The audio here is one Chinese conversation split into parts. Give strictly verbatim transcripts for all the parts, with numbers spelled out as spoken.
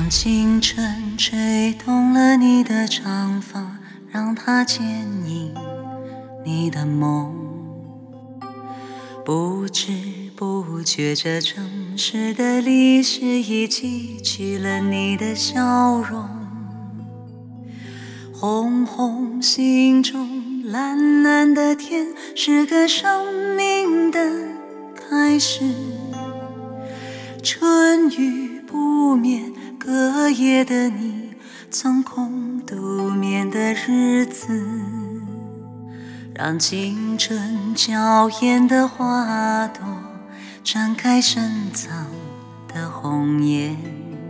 让清晨吹动了你的长发，让它牵引你的梦。不知不觉，这城市的历史已记取了你的笑容。红红心中，蓝蓝的天，是个生命的开始。春雨不眠，隔夜的你，曾空独眠的日子，让青春娇艳的花朵绽开深藏的红颜。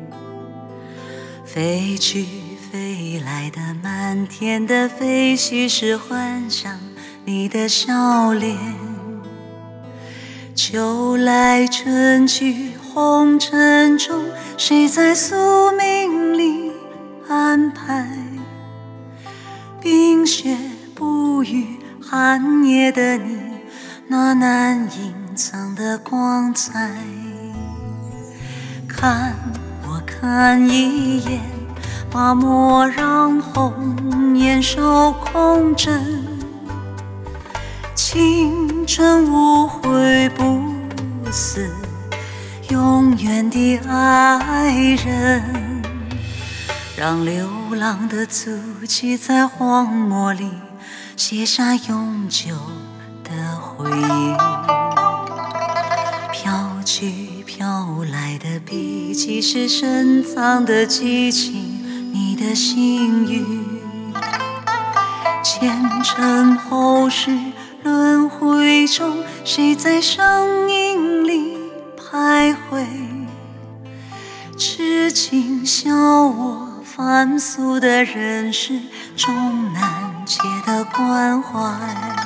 飞去飞来的满天的飞絮，是幻想你的笑脸。秋来春去，红尘中，谁在宿命里安排？冰雪不语，寒夜的你，那难隐藏的光彩。看我看一眼，把莫让红颜守空枕。青春无悔不死，永远的爱人。让流浪的足迹在荒漠里写下永久的回忆。飘去飘来的笔迹，是深藏的激情，你的幸运。前尘后世轮回中，谁在声音里徘徊？痴情笑我凡俗的人世中难解的关怀。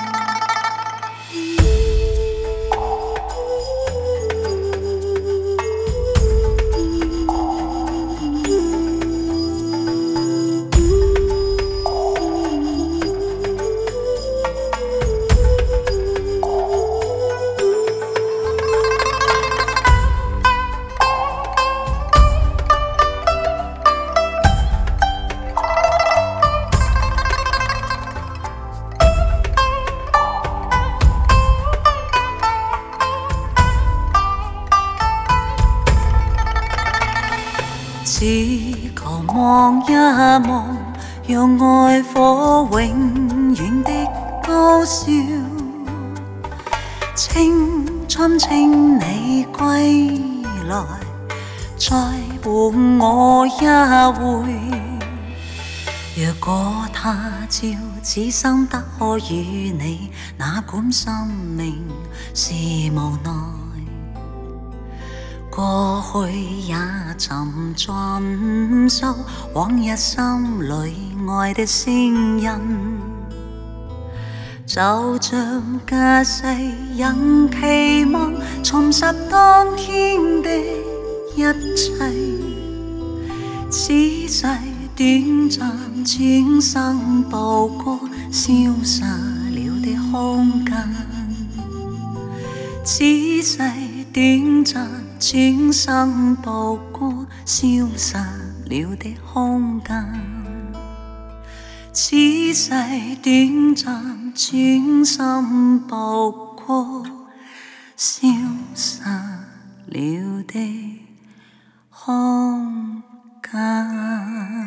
只求望一望，讓愛火永遠的高燒。青春請你歸來，再伴我一回。若果他朝此生得可與你，哪管生命是無奈。過去也尋盡收往日心裏愛的聲音，就像架勢仍期望重拾當天的一切。此世短暫，轉身步過消失了的空間。此世短暫，轉身步過消失了的空間。此世短暫，轉身步過消失了的空間。